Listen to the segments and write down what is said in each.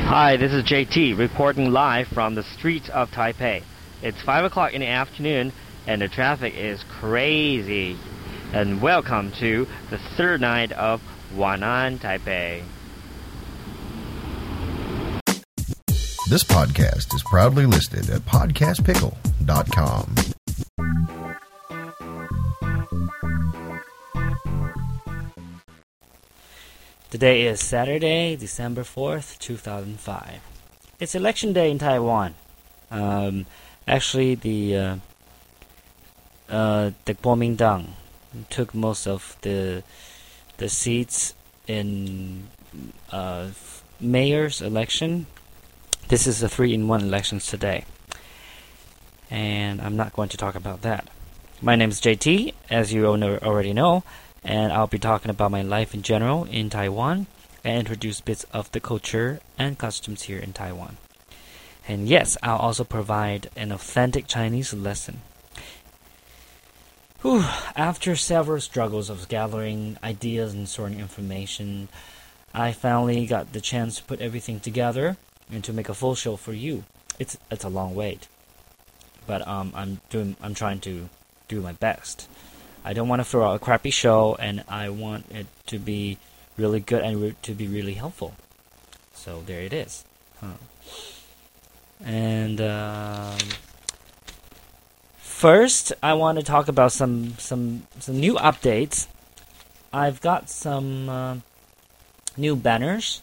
Hi, this is JT reporting live from the streets of Taipei. It's 5 o'clock in the afternoon and the traffic is crazy. And welcome to the third night of Wanan Taipei. This podcast is proudly listed at podcastpickle.com. Today is Saturday, December 4th, 2005. It's election day in Taiwan. Actually, the Kuomintang took most of the seats in mayor's election. This is a 3-in-1 elections today. And I'm not going to talk about that. My name is JT, as you already know. And I'll be talking about my life in general in Taiwan and introduce bits of the culture and customs here in Taiwan. And yes, I'll also provide an authentic Chinese lesson. After several struggles of gathering ideas and sorting information, I finally got the chance to put everything together and to make a full show for you. It's a long wait, but I'm trying to do my best. I don't want to throw out a crappy show, and I want it to be really good and to be really helpful. So there it is. And first, I want to talk about some new updates. I've got some new banners.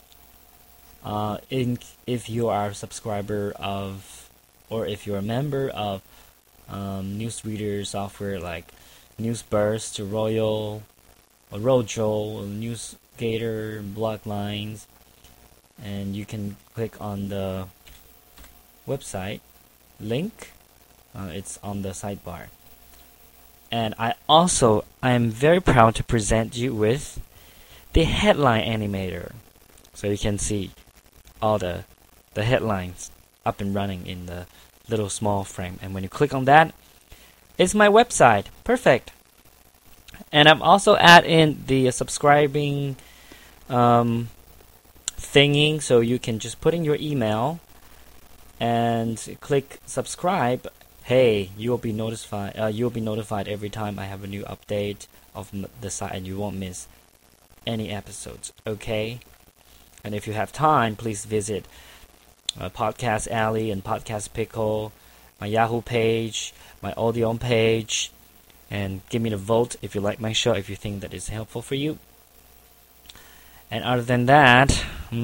If you are a subscriber of, or if you're a member of newsreader software like Newsburst, Royal, Rojo, Newsgator, Bloodlines, and you can click on the website link. It's on the sidebar. And I am very proud to present you with the headline animator, so you can see all the headlines up and running in the little small frame. And when you click on that, it's my website. Perfect. And I'm also adding the subscribing thingy, so you can just put in your email and click subscribe. Hey, you'll be notified. You'll be notified every time I have a new update of the site, and you won't miss any episodes. Okay. And if you have time, please visit Podcast Alley and Podcast Pickle, my Yahoo page, my Audion page, and give me the vote if you like my show, if you think that is helpful for you. And other than that,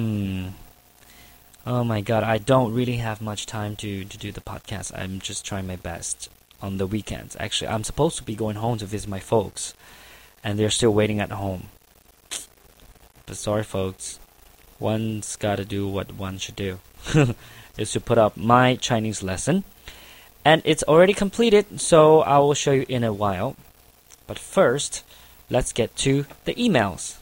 oh my god, I don't really have much time to do the podcast. I'm just trying my best on the weekends. Actually, I'm supposed to be going home to visit my folks, and they're still waiting at home. But sorry folks, one's gotta do what one should do. Is to put up my Chinese lesson. And it's already completed, so I will show you in a while. But first, let's get to the emails.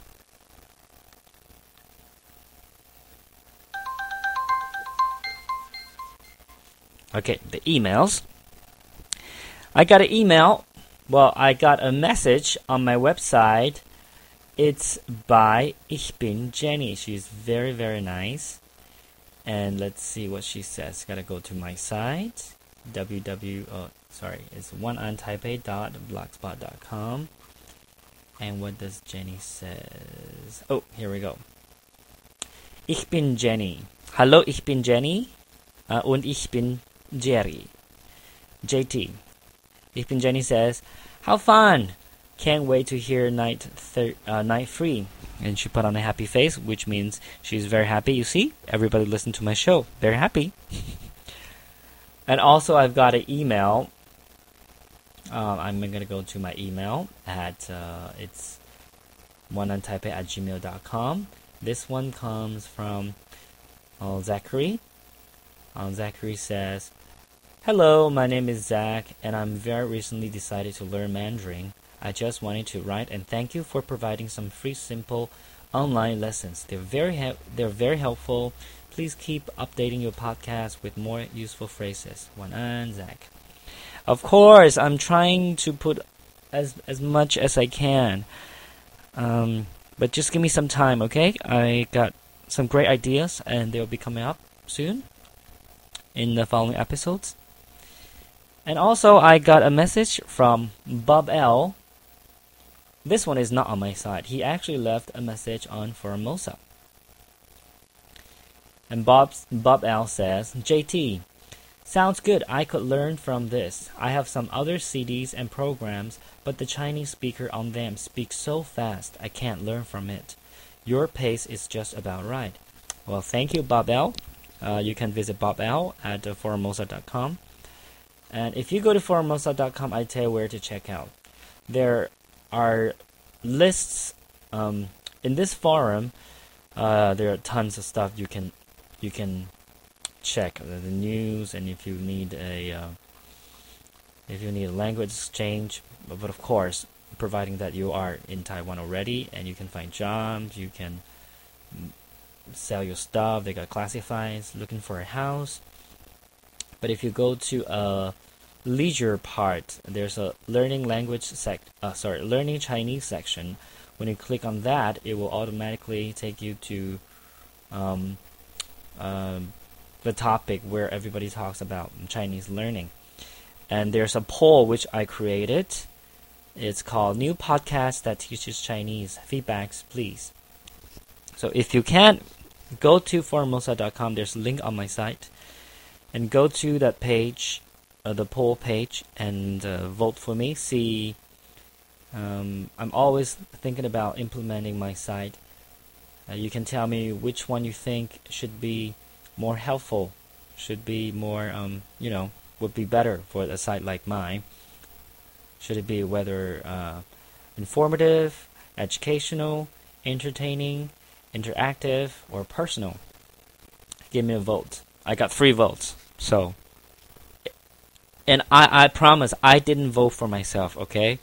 Okay, the emails. I got an email. Well, I got a message on my website. It's by Ich bin Jenny. She's very, very nice. And let's see what she says. Gotta go to my site. It's wanantaipei.blogspot.com. And what does Jenny says? Oh, here we go. Ich bin Jenny. Hallo, ich bin Jenny. Und ich bin Jerry. JT. Ich bin Jenny says, how fun! Can't wait to hear night 3. And she put on a happy face, which means she's very happy. You see, everybody listened to my show. They're happy. And also, I've got an email. I'm going to go to my email at it's wanantaipei@gmail.com. This one comes from Zachary. Zachary says, hello, my name is Zach, and I'm very recently decided to learn Mandarin. I just wanted to write and thank you for providing some free, simple online lessons. They're very helpful. Please keep updating your podcast with more useful phrases. Wanan, Zach. Of course, I'm trying to put as much as I can. But just give me some time, okay? I got some great ideas, and they'll be coming up soon in the following episodes. And also, I got a message from Bob L. This one is not on my site. He actually left a message on Formosa. And Bob L says, JT, sounds good. I could learn from this. I have some other CDs and programs, but the Chinese speaker on them speaks so fast, I can't learn from it. Your pace is just about right. Well, thank you, Bob L. You can visit Bob L at Formosa.com. And if you go to Formosa.com, I tell you where to check out. There are lists in this forum. There are tons of stuff you can check, the news, and if you need a language exchange. But of course, providing that you are in Taiwan already and you can find jobs, you can sell your stuff. They got classifieds, looking for a house. But if you go to a leisure part, there's a learning Chinese section. When you click on that, it will automatically take you to the topic where everybody talks about Chinese learning. And there's a poll which I created. It's called New Podcast That Teaches Chinese. Feedbacks, please. So if you can't, go to Formosa.com. There's a link on my site. And go to that page, the poll page, and vote for me. See, I'm always thinking about implementing my site. You can tell me which one you think should be more helpful, should be more, would be better for a site like mine. Should it be whether informative, educational, entertaining, interactive, or personal? Give me a vote. I got 3 votes. So, and I promise I didn't vote for myself, okay?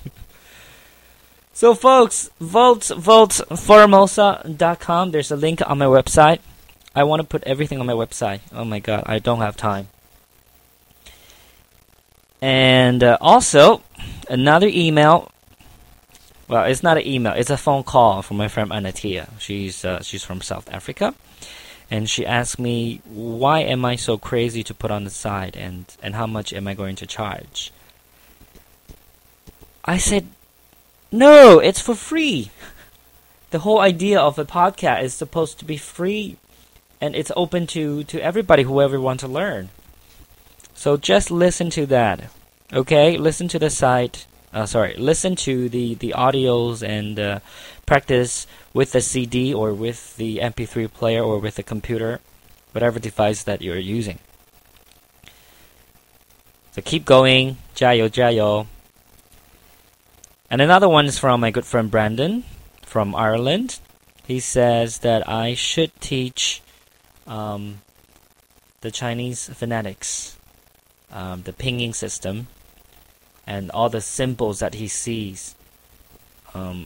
So folks, vote Formosa.com. There's a link on my website. I want to put everything on my website. Oh my god, I don't have time. And also, another email. Well, it's not an email. It's a phone call from my friend Anatia. She's from South Africa. And she asked me, why am I so crazy to put on the site, and how much am I going to charge? I said, no, it's for free. The whole idea of a podcast is supposed to be free, and it's open to everybody, whoever wants to learn. So just listen to that, okay? Listen to the site. Listen to the audios and practice with the CD or with the MP3 player or with the computer, whatever device that you're using. So keep going. 加油, 加油. And another one is from my good friend Brandon from Ireland. He says that I should teach the Chinese phonetics, the pinging system, and all the symbols that he sees on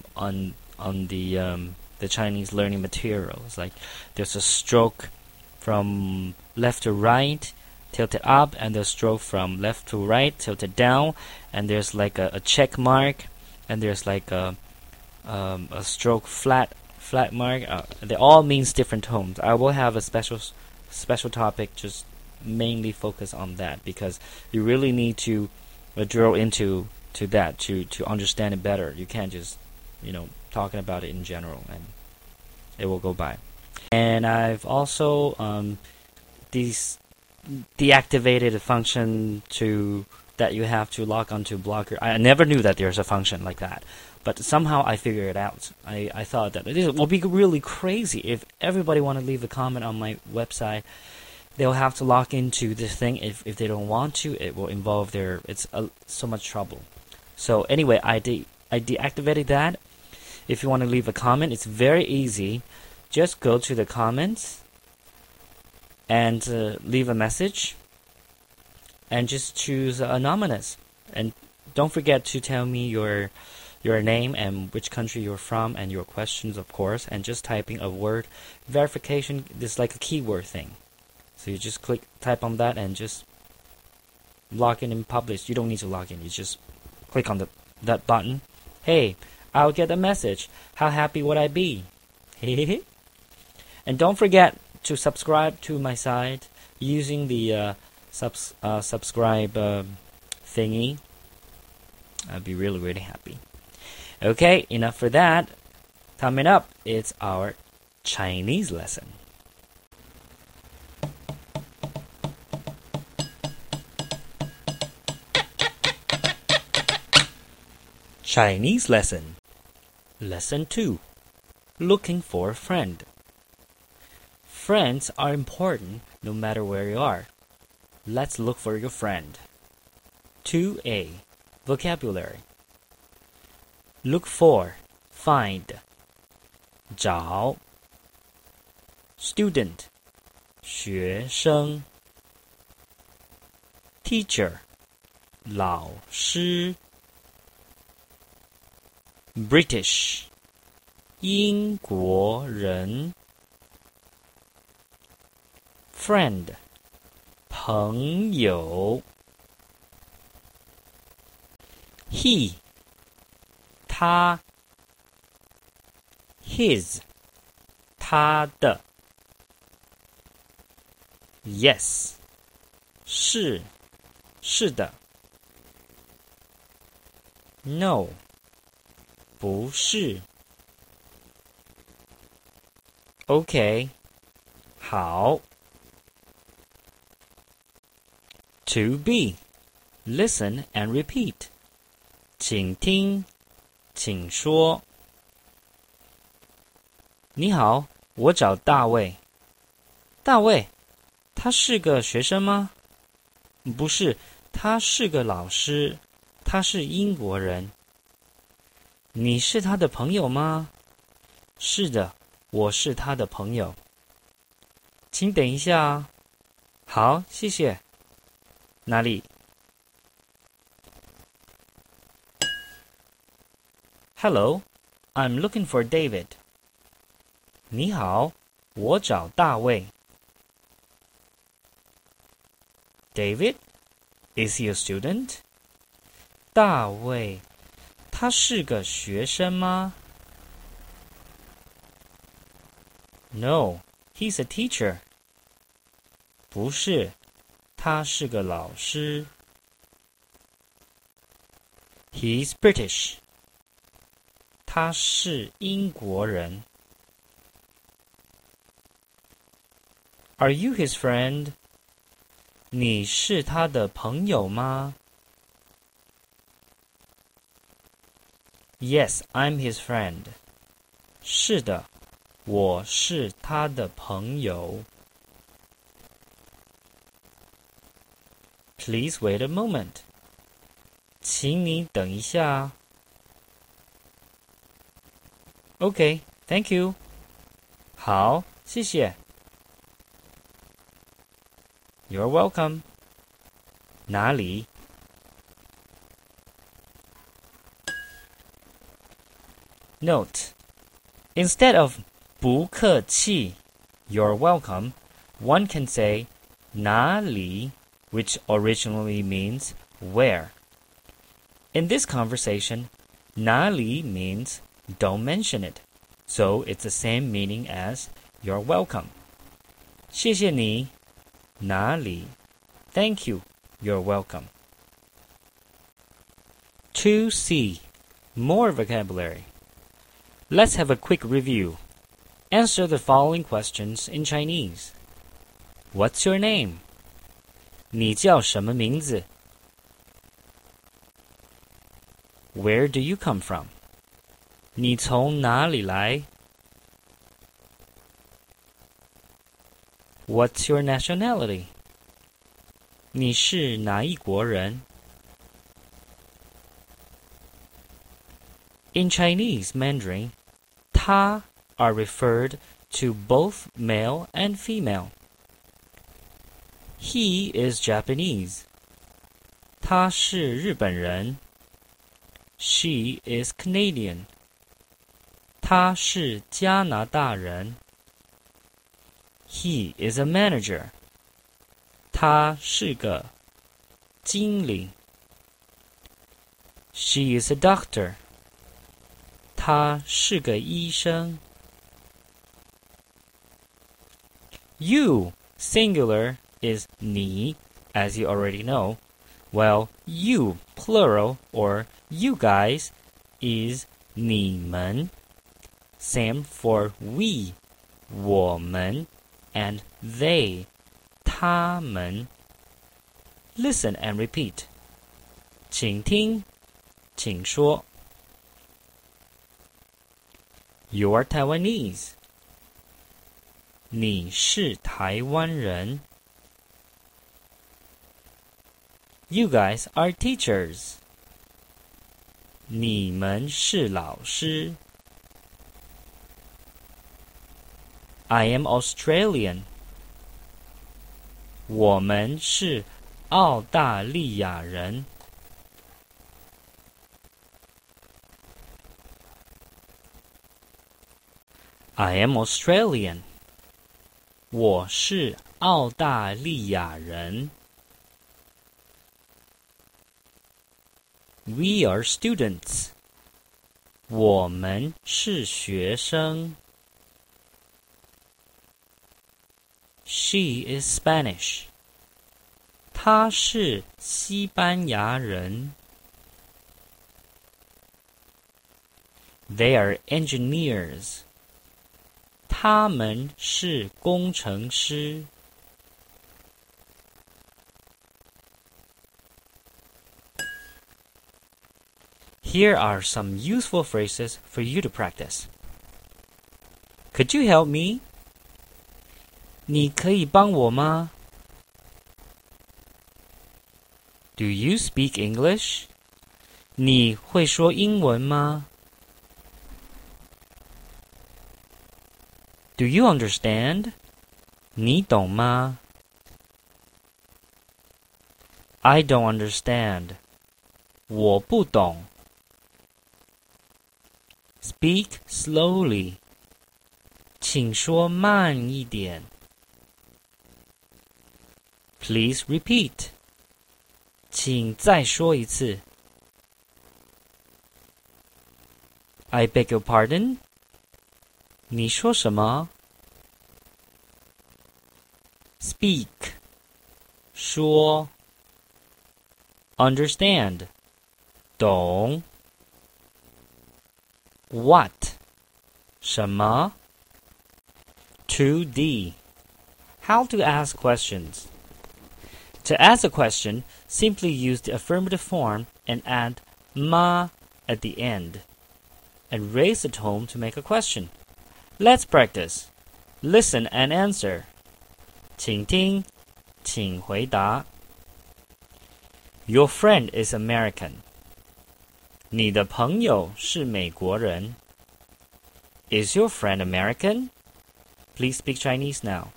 the Chinese learning materials. Like there's a stroke from left to right, tilted up, and the stroke from left to right, tilted down, and there's like a check mark, and there's like a stroke flat mark. They all means different tones. I will have a special topic just mainly focus on that, because you really need to drill into that to understand it better. You can't just talking about it in general and it will go by. And I've also deactivated a function that you have to log onto Blogger. I never knew that there's a function like that, but somehow I figured it out. I thought that it will be really crazy if everybody want to leave a comment on my website. They'll have to log into this thing. If they don't want to, it will involve so much trouble. So anyway, I deactivated that. If you want to leave a comment, it's very easy. Just go to the comments and leave a message, and just choose anonymous. And don't forget to tell me your name and which country you're from and your questions, of course. And just typing a word verification. This is like a keyword thing. So you just type on that and just log in and publish. You don't need to log in. You just click on that button. Hey, I'll get a message. How happy would I be? And don't forget to subscribe to my site using the subscribe thingy. I'd be really, really happy. Okay, enough for that. Coming up, it's our Chinese lesson. Chinese lesson. Lesson 2. Looking for a friend. Friends are important no matter where you are. Let's look for your friend. 2A. Vocabulary. Look for, find. 找 Student, 学生 Teacher, 老师 British, 英国人 Friend, 朋友 He, 他 His, 他的 Yes, 是的 No, 不是 OK, 好 2B, listen and repeat. 请听，请说。你好，我找大卫。大卫，他是个学生吗？不是，他是个老师，他是英国人。你是他的朋友吗？是的，我是他的朋友。请等一下啊。好，谢谢。哪里？Hello, I'm looking for David. 你好，我找大卫。David? Is he a student? 大卫，他是个学生吗？ No, he's a teacher. 不是，他是个老师。He's British. 他是英国人。Are you his friend? 你是他的朋友吗？ Yes, I'm his friend. 是的，我是他的朋友。Please wait a moment. 请你等一下。Okay, thank you. 好，谢谢。You're welcome. 哪里？ Note: Instead of 不客气, you're welcome, one can say 哪里, which originally means where. In this conversation, 哪里 means don't mention it, so it's the same meaning as you're welcome. 谢谢你，哪里 Thank you, you're welcome. 2C. More vocabulary. Let's have a quick review. Answer the following questions in Chinese. What's your name? 你叫什么名字？ Where do you come from? 你从哪里来？ What's your nationality? 你是哪一国人？ In Chinese Mandarin, 他 are referred to both male and female. He is Japanese. 他是日本人。She is Canadian. 他是加拿大人。He is a manager. 他是个经理。She is a doctor. 他是个医生。 You, singular, is 你, as you already know, while you, plural, or you guys, is 你们. Same for we, 我们, and they, 他们. Listen and repeat. 请听，请说。You are Taiwanese. 你是台湾人。You guys are teachers. 你们是老师。I am Australian. 我们是澳大利亚人。I am Australian. 我是澳大利亚人。We are students. 我们是学生。She is Spanish. 她是西班牙人。They are engineers. 他们是工程师。Here are some useful phrases for you to practice. Could you help me? 你可以帮我吗？ Do you speak English? 你会说英文吗？ Do you understand? 你懂吗？ I don't understand. 我不懂。Speak slowly. 请说慢一点。Please repeat. 请再说一次。I beg your pardon? 你说什么？ Speak. 说。Understand. 懂。What? 什么？ 2D. How to ask questions. To ask a question, simply use the affirmative form and add ma at the end, and raise the tone to make a question. Let's practice. Listen and answer. 请听，请回答。Your friend is American. 你的朋友是美国人。Is your friend American? Please speak Chinese now.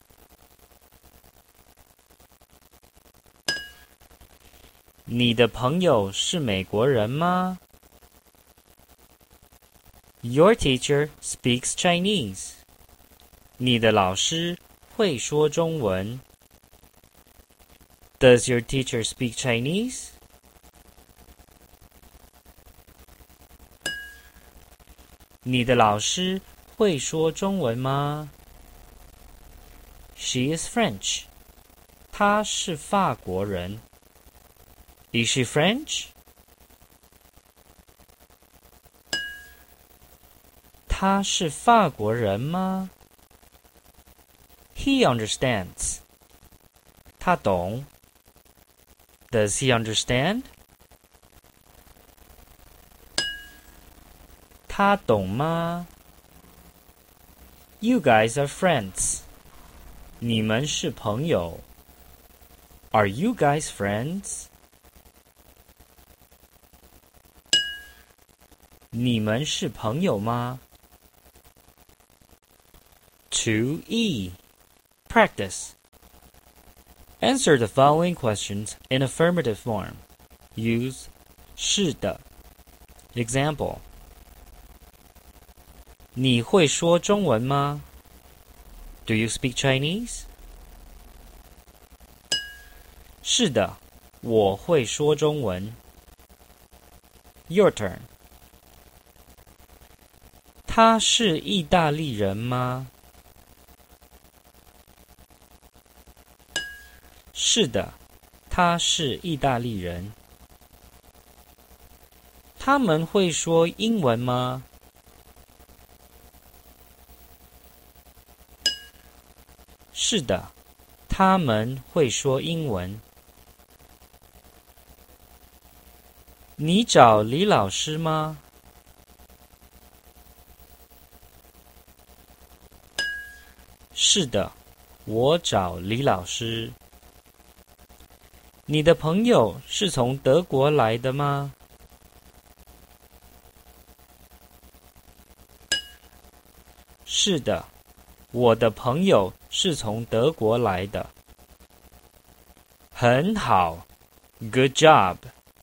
你的朋友是美国人吗？ Your teacher speaks Chinese. 你的老师会说中文。Does your teacher speak Chinese? 你的老师会说中文吗？ She is French. 她是法国人。Is she French? 他是法国人吗？ He understands. 他懂。Does he understand? 他懂吗？ You guys are friends. 你们是朋友。Are you guys friends? 你们是朋友吗？ 2E. Practice. Answer the following questions in affirmative form. Use 是的。Example. 你会说中文吗？ Do you speak Chinese? 是的，我会说中文。Your turn. 他是意大利人吗？ 是的，他是意大利人。他们会说英文吗？是的，他们会说英文。你找李老师吗？是的，我找李老师。你的朋友是从德国来的吗？是的，我的朋友是从德国来的。很好 ，Good job.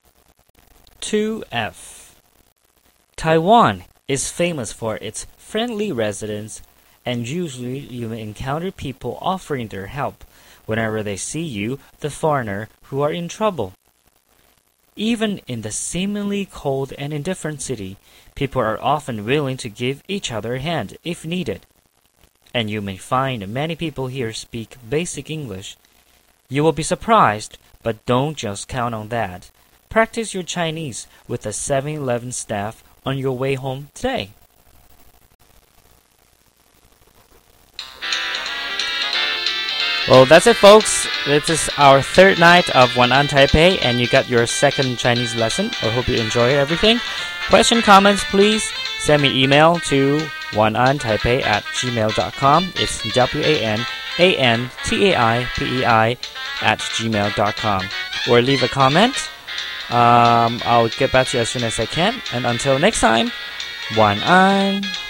2F. Taiwan is famous for its friendly residents, and usually you may encounter people offering their help whenever they see you, the foreigner, who are in trouble. Even in the seemingly cold and indifferent city, people are often willing to give each other a hand if needed. And you may find many people here speak basic English. You will be surprised, but don't just count on that. Practice your Chinese with the 7-Eleven staff on your way home today. Well, that's it, folks. This is our third night of Wan'an Taipei, and you got your second Chinese lesson. I hope you enjoyed everything. Question, comments, please send me email to wanantaipei@gmail.com. It's WANANTAIPEI@gmail.com. Or leave a comment. I'll get back to you as soon as I can. And until next time, Wan'an.